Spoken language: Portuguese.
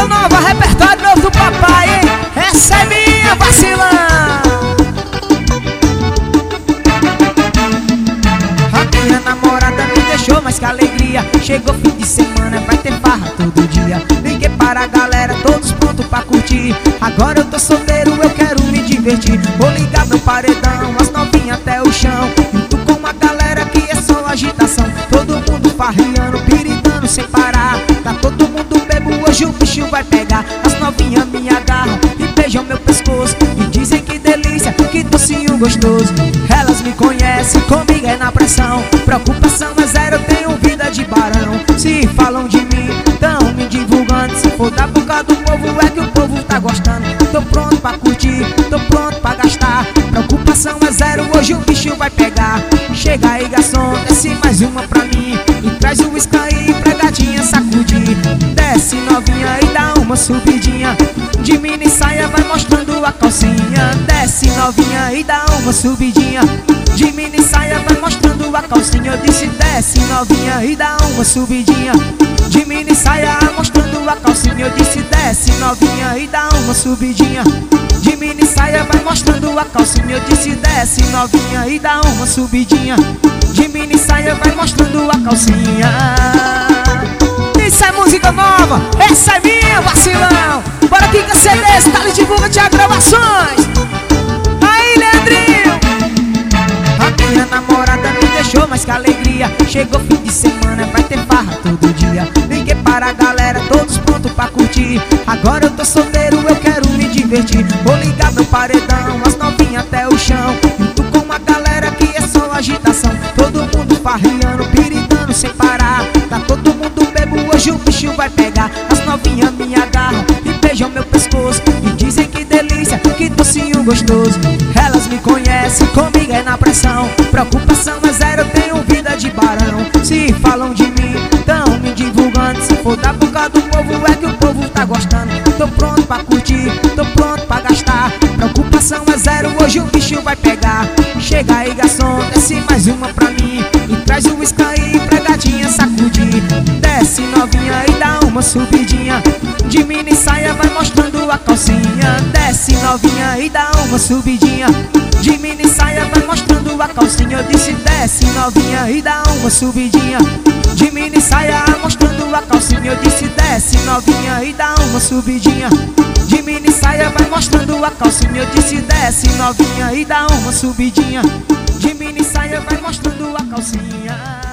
música nova, repertório novo do papai, hein? Essa é minha, vacilão. A minha namorada me deixou mais que alegria. Chegou fim de semana, vai ter farra todo dia. Liguei para a galera, todos prontos pra curtir. Agora eu tô solteiro, eu quero me divertir. Vou ligar meu paredão, as novinhas até o chão. Junto com a galera que é só agitação. Todo mundo farriando, piritando sem parar. Tá todo mundo bebo, hoje o bicho vai pegar. As novinhas me agarram e beijam meu pescoço. E dizem que delícia, que docinho gostoso. Elas me conhecem, comigo é na pressão. Preocupação é zero, eu tenho vida de barão. Se falam de mim, tão me divulgando. Se for da boca do povo, é que o povo tá gostando. Tô pronto pra curtir, tô pronto pra gastar. Preocupação é zero, hoje o bicho vai pegar. Chega aí, garçom, desce mais uma pra mim. E traz o uísque aí pra gatinha sacudir. Desce novinha e dá uma subidinha. De mini saia vai mostrando a calcinha. Desce novinha e dá uma subidinha. De mini saia vai mostrando a calcinha. Eu disse desce novinha e dá uma subidinha. De mini saia mostrando a calcinha. Eu disse desce novinha e dá uma subidinha. De mini saia vai mostrando a calcinha. Eu disse desce novinha e dá uma subidinha. De mini saia vai mostrando a calcinha. Isso é música nova, essa é minha, vacilão. Bora aqui com a CDs, tá lhe divulga Thiago Gravações. Aí, Leandrinho. A minha namorada me deixou mais que alegria. Chegou fim de semana, vai ter farra todo dia. Liguei para a galera, todos prontos pra curtir. Agora eu tô solteiro, eu quero me divertir. Vou ligar meu paredão, as novinhas até o chão. Junto com a galera que é só agitação. Todo mundo farriando, piritando sem parar. Tá todo mundo bebo, hoje o bicho vai pegar. As novinhas me agarram e beijam meu pescoço. E dizem que delícia, que docinho gostoso. Elas me conhecem, comigo é na pressão. Preocupação é zero, eu tenho vida de barão. Se falam de mim, tão me divulgando. Se for da boca do povo, é que o povo tá gostando. Tô pronto pra curtir, tô pronto pra gastar. Preocupação é zero, hoje o bicho vai pegar. Chega aí, garçom, desce mais uma pra mim. E traz o uísque aí pra gatinha sacudir. Desce novinha e dá uma subidinha. De mini saia vai mostrando a calcinha. Desce novinha e dá uma subidinha. De mini saia vai mostrando a calcinha. Eu disse desce novinha e dá uma subidinha. De mini saia mostrando a calcinha. Eu disse desce novinha e dá uma subidinha. De mini saia vai mostrando a calcinha. Eu disse desce novinha e dá uma subidinha. De mini saia vai mostrando a calcinha.